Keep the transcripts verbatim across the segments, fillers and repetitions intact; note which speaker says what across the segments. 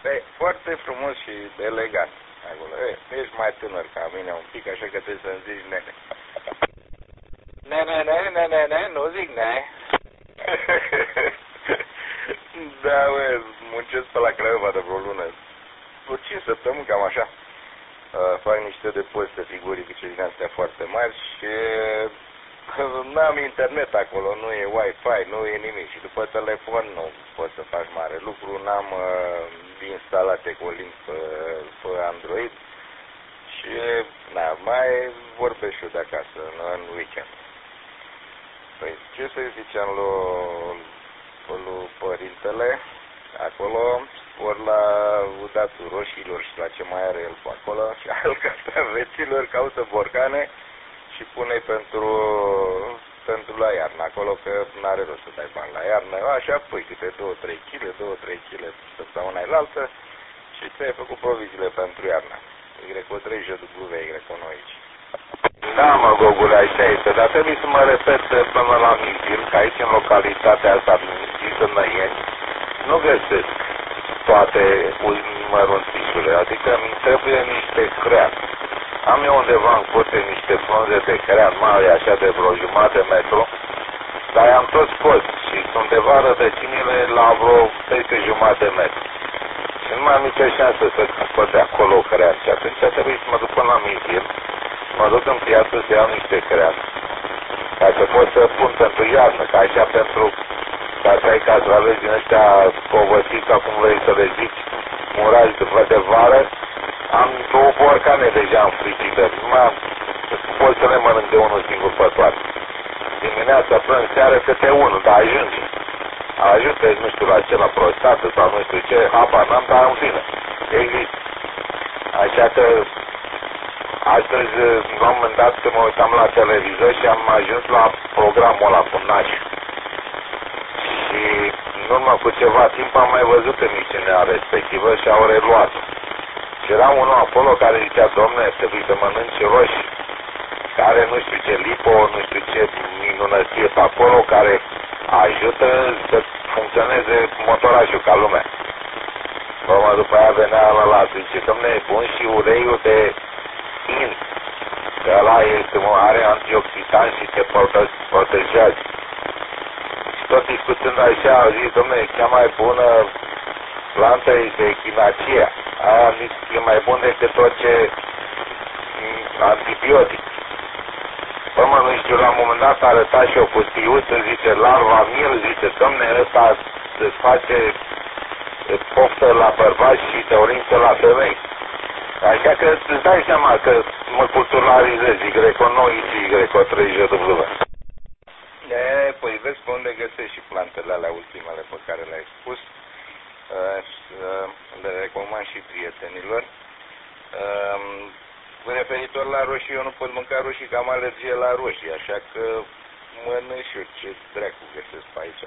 Speaker 1: E foarte frumos și elegant acolo. E, ești mai tânăr ca mine un pic, așa că trebuie să-mi zici nene.
Speaker 2: Nene, nene, nene, nene, nu zic ne.
Speaker 1: Da, bă, muncesc pe la Craiova de vreo lună. Vreo cinci săptămâni, cam așa. Uh, fac niște depozite frigorifice din astea foarte mari și n-am internet acolo, nu e Wi-Fi, nu e nimic. Și după telefon nu poți să faci mare lucru, n-am uh, instalat Ecolink pe, pe Android și na, mai vorbesc și eu de acasă, în weekend. Păi ce să-i ziceam lui, lui părintele, acolo spor la udatul roșiilor și la ce mai are el pe acolo și al castraveților, caută borcane și pune pentru, pentru la iarnă, acolo că n-are rost să dai bani la iarnă, așa pui câte două trei kilograme, două trei kilograme săptămâna elaltă și ți-ai făcut proviziile pentru iarnă. Y cu trei, J W, Y cu noi aici.
Speaker 3: Da, mă, Gogule, așa este, dar trebuie să mă repet până la Mizil, că aici în localitatea asta numită Năieni, nu găsesc toate mărunțișurile, adică îmi trebuie niște creat. Am eu undeva în curte niște frunze de creat mari, așa de vreo jumătate de metru, dar i-am tot scos și undeva rădăcinile la vreo peste jumătate de metru. Și nu mai am nicio șansă să scot de acolo creat și atunci trebuie să mă duc până la Mizil, mă duc în piață să iau niște creat, ca să pot să pun pentru iarnă, ca așa pentru, ca să ai castraveți din ăștia povățiți, sau cum vrei să le zici, murați după de vară, am două borcane deja în frigider, numai pot să le mănânc de unul singur pe toate. Dimineața, până seară, câte unul, dar ajunge. Ajută, nu știu la ce, la prostată sau nu știu ce, habar n-am, dar în fine, există. Așa că astăzi, la un moment dat, când mă uitam la televizor și am ajuns la programul ăla cu nași. Și în urmă cu ceva timp am mai văzut emisiunea respectivă și au reluat. Și era unul acolo care zicea, domne, trebuie să mănânci roșii, care nu știu ce lipo, nu știu ce minunăție pe acolo, care ajută să funcționeze motorașul ca lumea. Urmă, după aia venea la la zice, domne, e bun și uleiul de in, că ăla este, are antioxidant și te protejează. Și tot discutând așa, au zis, domne, cea mai bună plantă este echinacia. Aia e mai bun decât tot ce antibiotic. Păi mă, nu știu, la un moment dat arăta și o custiuță, zice, larva miel, zice, domne, ăsta se face poftă la bărbați și teurință la femei. Așa că îți dai seama că mă culturalizez, Y nouă și Y trei J W.
Speaker 1: E, păi vezi pe unde găsești și plantele alea ultimele pe care le-ai spus. Le recomand și prietenilor. Referitor la roșii, eu nu pot mânca roșii, că am alergie la roșii, așa că mănânc și eu ce dracu găsesc pe aici.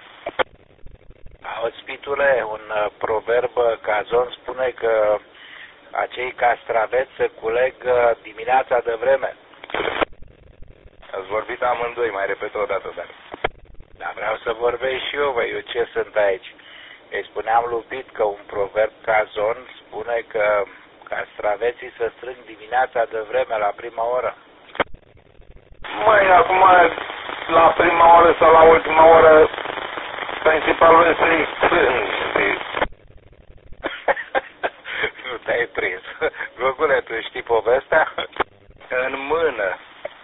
Speaker 2: Auzi, Pitule, un proverb cazon spune că acei castraveți se culeg dimineața de vreme.
Speaker 1: Ați vorbit amândoi, mai repet o dată, dar...
Speaker 2: Da, vreau să vorbesc și eu, băi, eu ce sunt aici? Îi spuneam lui Pit că un proverb cazon spune că castraveții se strâng dimineața de vreme, la prima oră.
Speaker 3: Măi, acum, la prima oră sau la ultima oră, principalul este să-i strângi, știi?
Speaker 2: Nu te-ai prins. Gogule, tu știi povestea?
Speaker 1: În mână.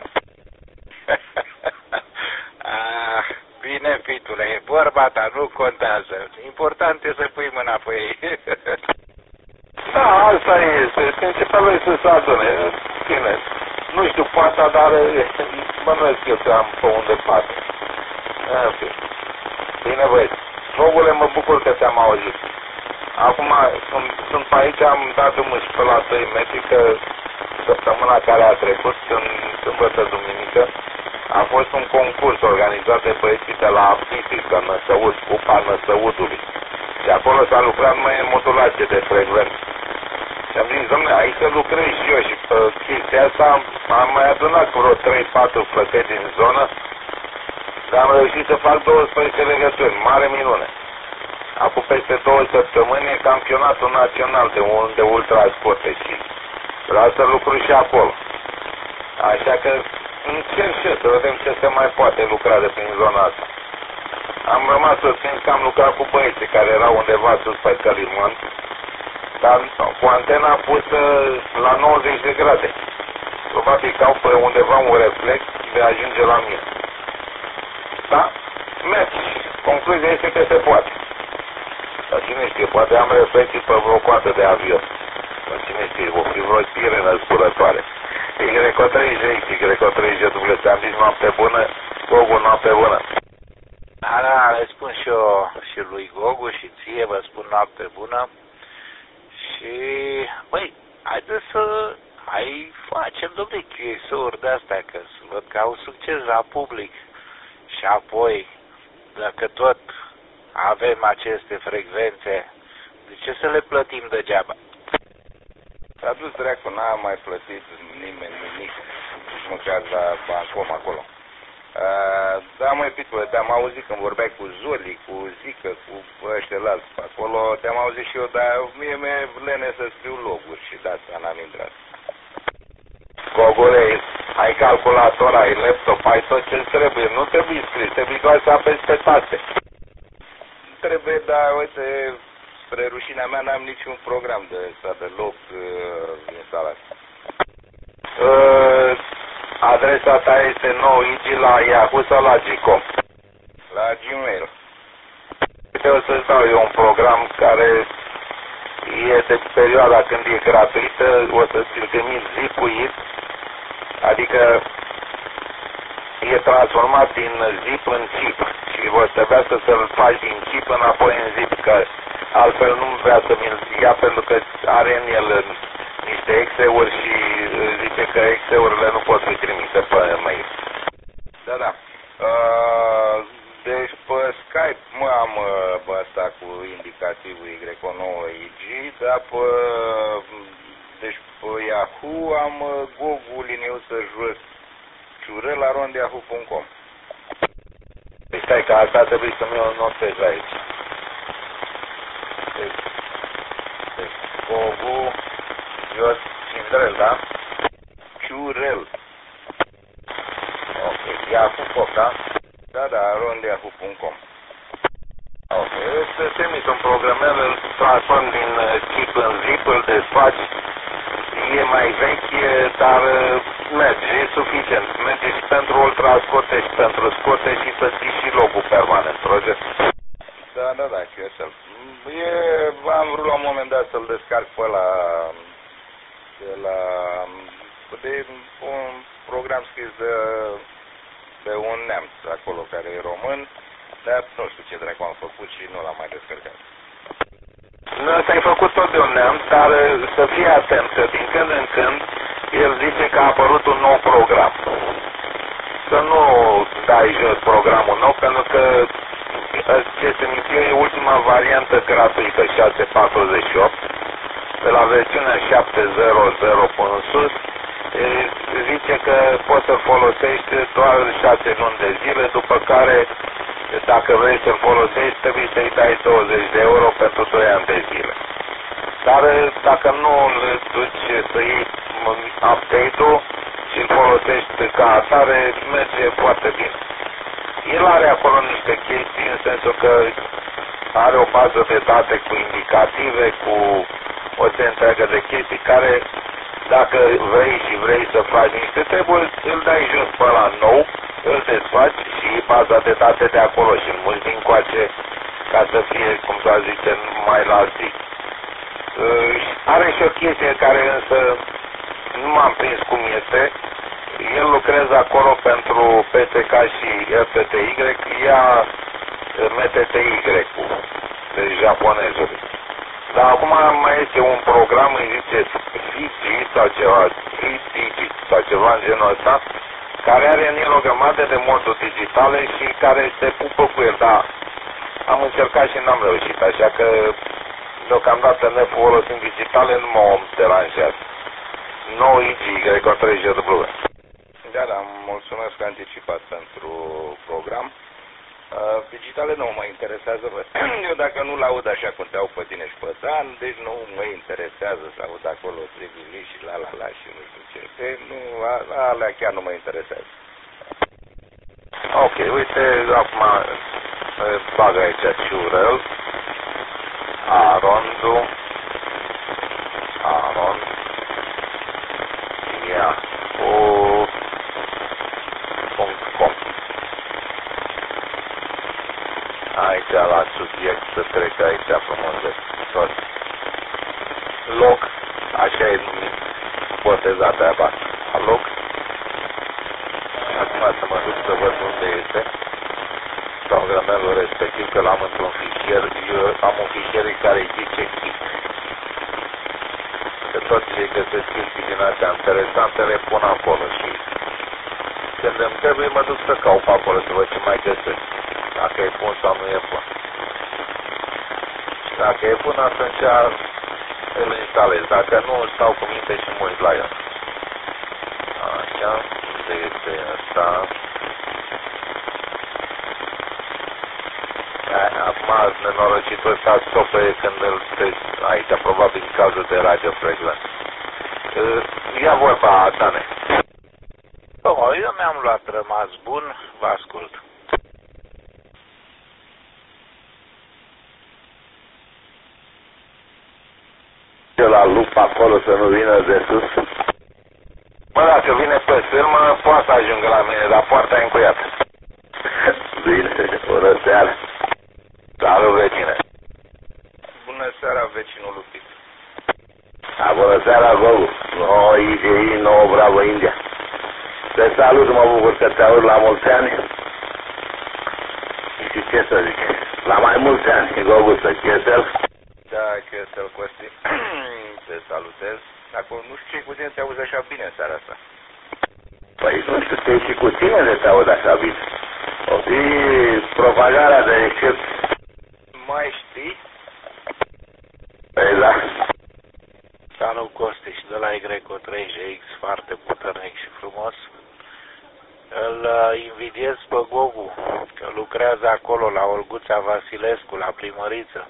Speaker 2: Ah, bine, Pitule, e vorba ta, nu contează. Important e să pui mâna pe ei.
Speaker 3: Da, asta este. Principalul este să adune. Bine, nu știu poata, dar mănânc eu că am pe unde poate. Bine, băieți. Fogule, mă bucur că te-am auzit. Acum sunt, sunt pe aici, am dat drumul și pe la doi metri, că săptămâna care a trecut, în sâmbătă duminică, a fost un concurs organizat de băieții de la Pisică, Năsăud, Cupa Năsăudului. Și acolo s-a lucrat mai în modulație de frecvență. Și am zis, dom'le, aici să lucrez și eu și pe chestia asta am, am mai adunat vreo trei patru flăcăi din zonă, dar am reușit să fac douăsprezece legături, mare minune. Acum peste două săptămâni e campionat Campionatul Național de unde ultrascote și vreau să lucru și acolo. Așa că încerc și eu să vedem ce se mai poate lucra de prin zona asta. Am rămas să țin că am lucrat cu băieții care erau undeva sus pe Călimăn, dar cu antena pusă la nouăzeci de grade. Probabil că au pe undeva un reflex de a ajunge la mine. Da? Mergi. Concluzia este că se poate. Dar cine știe, poate am reflexii pe vreo coadă de avion. Dar cine știe, o fi vreo sirenă zburătoare. Y treizeci, Y treizeci, ți-am zis noapte bună, Gogu, noapte bună.
Speaker 2: Da, da, le spun și eu și lui Gogu și ție, vă spun noapte bună. Și, băi, haideți să mai facem, domnule, Q S O-uri de-astea, că văd că au succes la public. Și apoi, dacă tot avem aceste frecvențe, de ce să le plătim degeaba?
Speaker 1: S-a dus dracu, n-a mai plătit nimeni nimic, nici măcar la Bancom acolo. Uh, da, măi, Pitule, te-am auzit când vorbeai cu Zoli, cu Zică, cu ăștia alți pe acolo, te-am auzit și eu, dar mie mi-e lene să scriu loguri și de asta n-am intrat.
Speaker 3: Gogule, ai calculator, ai laptop, ai tot ce trebuie, nu trebuie scris, trebuie doar să apesi pe taste.
Speaker 1: Trebuie, dar, uite, spre rușinea mea n-am niciun program de ăsta deloc uh, instalat.
Speaker 3: Uh, adresa ta este nou I G la Yahoo sau la Gcom?
Speaker 1: La Gmail.
Speaker 3: Uite, o să-ți dau eu un program care e de perioada când e gratuită, o să ți-l gămiți zipuit, adică e transformat din zip în chip și o să trebuiască să-l faci din chip înapoi în zip, că altfel nu vrea să mi-l ia pentru că are în el niște exe-uri și zice că exe-urile nu pot fi trimise pe mail.
Speaker 1: Da, da. Uh, deci pe Skype mă am uh, asta cu indicativul Y nouă I G, dar pe, deci pe Yahoo am uh, Gogu liniuță jos ciurel arond yahoo punct com.
Speaker 3: Deci stai că asta trebuie să mi-o notez aici. Deci, deci Gogu jos Cindrel, da?
Speaker 1: Ciurel.
Speaker 3: Ok, Yahoo punct com, da?
Speaker 1: Da, da, arond yahoo punct com.
Speaker 3: Ok, îți trimis un programel, îl transform din chip în zip, îl desfaci, e mai vechi, dar merge, e suficient. Merge și pentru ultrascote și pentru scote și să ții și logul permanent, Roger.
Speaker 1: Da, da, da, Q S L. E, am vrut la un moment dat să-l descarc pe ăla de la de un program scris de, de un neamț acolo care e român, dar nu știu ce dracu am făcut și nu l-am mai descărcat.
Speaker 3: Nu, ți-ai făcut tot de un neamț, dar să fii atent, că din când în când el zice că a apărut un nou program. Să nu dai jos programul nou, pentru că ce se numește e ultima variantă gratuită șase patruzeci și opt, de la versiunea șapte punct zero zero până în sus, zice că poți să folosești doar șase luni de zile, după care, dacă vrei să-l folosești, trebuie să-i dai douăzeci de euro pentru doi ani de zile. Dar dacă nu îl duci să iei update-ul și îl folosești ca atare, merge foarte bine. El are acolo niște chestii, în sensul că are o bază de date cu indicative, cu o serie întreagă de chestii care, dacă vrei și vrei să faci niște treburi, îl dai jos pe ăla nou, îl desfaci și baza de date de acolo și îl mulți din coace ca să fie, cum să zice, mai la zi. Are și o chestie care însă nu m-am prins cum este. El lucrează acolo pentru P T K și R T T Y, ia M T T Y-ul, de japonezului. Dar acum mai este un program, îi zice Fiji sau ceva, Fiji sau ceva în genul ăsta, care are în el o grămadă de moduri digitale și care se pupă cu el, dar am încercat și n-am reușit, așa că deocamdată nefolosind digitale nu mă deranjează. Nou I G, Y treizeci W.
Speaker 1: Da, da, mulțumesc anticipat pentru program. Uh, digitale nu mă interesează, bă. Eu dacă nu l-aud așa cum te au pe tine și pe Dan, deci nu mă interesează să aud acolo tribili și la la la și nu știu ce. Pe, nu, a, alea chiar nu mă interesează.
Speaker 3: Ok, uite, acum bag aici ciurel, Arondu, Aron, Yahoo punct com. Aici la subiect să trec aici frumos de tot. Loc, așa e botezat aia ba. Loc. Acum să mă duc să văd unde este programelul respectiv, că l-am într-un fișier. Eu am un fișier care îi zice hit. Că tot ce găsesc chestii din astea interesante le pun acolo și când îmi trebuie mă duc să caut pe acolo să văd ce mai găsesc. Dacă e bun sau nu e bun. Și dacă e bun, atunci îl instalez. Dacă nu, stau cu minte și mă uit la el. Așa, unde este ăsta? Acum, nenorocitul ăsta stopă când îl treci aici, probabil în cazul de radiofrecvență. Ia vorba, Dane.
Speaker 2: Bă, eu mi-am luat rămas bun, vă ascult.
Speaker 3: La lup acolo să nu vină de sus. Mă, dacă vine pe sârmă, poate să ajungă la mine, dar poarta e încuiată. Bine, bună seara. Salut, vecine.
Speaker 1: Bună seara, vecinul Lupit.
Speaker 3: A, bună seara, Gogu. No, I G I, nouă Bravo India. Te salut, mă bucur că te aud la mulți ani. Și ce să zic? La mai mulți ani, Gogu, să Chesel.
Speaker 1: Da, Chesel, Costi. Te salutez. Acum nu știu ce cu tine te auzi așa bine în seara asta.
Speaker 3: Păi nu știu, te și cu tine de te aud așa bine. O fi propagarea de except.
Speaker 1: Mai știi?
Speaker 3: Păi da.
Speaker 2: Salut, Costi, și de la Y trei G X, foarte puternic și frumos. Îl uh, invidiez pe Gogu, că lucrează acolo la Olguța Vasilescu, la primăriță.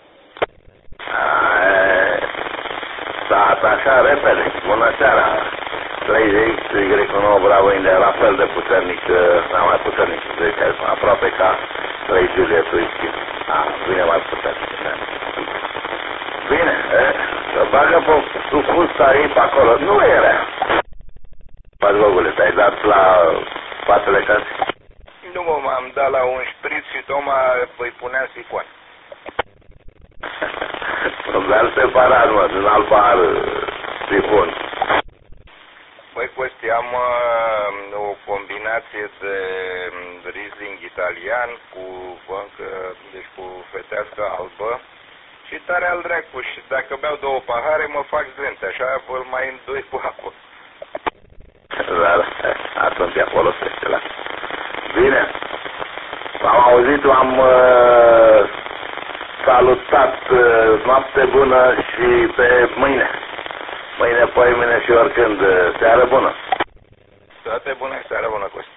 Speaker 3: Da, așa repede. Bună seara. trei G X, Y nouă Bravo India, la fel de puternic, da, mai puternic, deci aproape ca trei Juliet Whisky. Da, bine mai puternic. Bine, e, să bagă pe sub fusta ei pe acolo. Nu era. Pați, Gogule, te-ai dat la spatele casei?
Speaker 1: Nu mă, m-am dat la un șpriț și Toma îi punea sifon.
Speaker 3: Dar separat, mă, din alt pahar, sifon.
Speaker 1: Băi, Costi, am uh, o combinație de Riesling italian cu încă, deci cu fetească albă și tare al dracu. Și dacă beau două pahare, mă fac zdrențe, așa îl mai îndoi cu apă.
Speaker 3: Da, da, atunci folosește la. Bine, am auzit, am uh, salutat, uh, noapte bună și pe mâine. Mâine, poimine și oricând, seară bună.
Speaker 1: Toate bune, seară bună, Costi.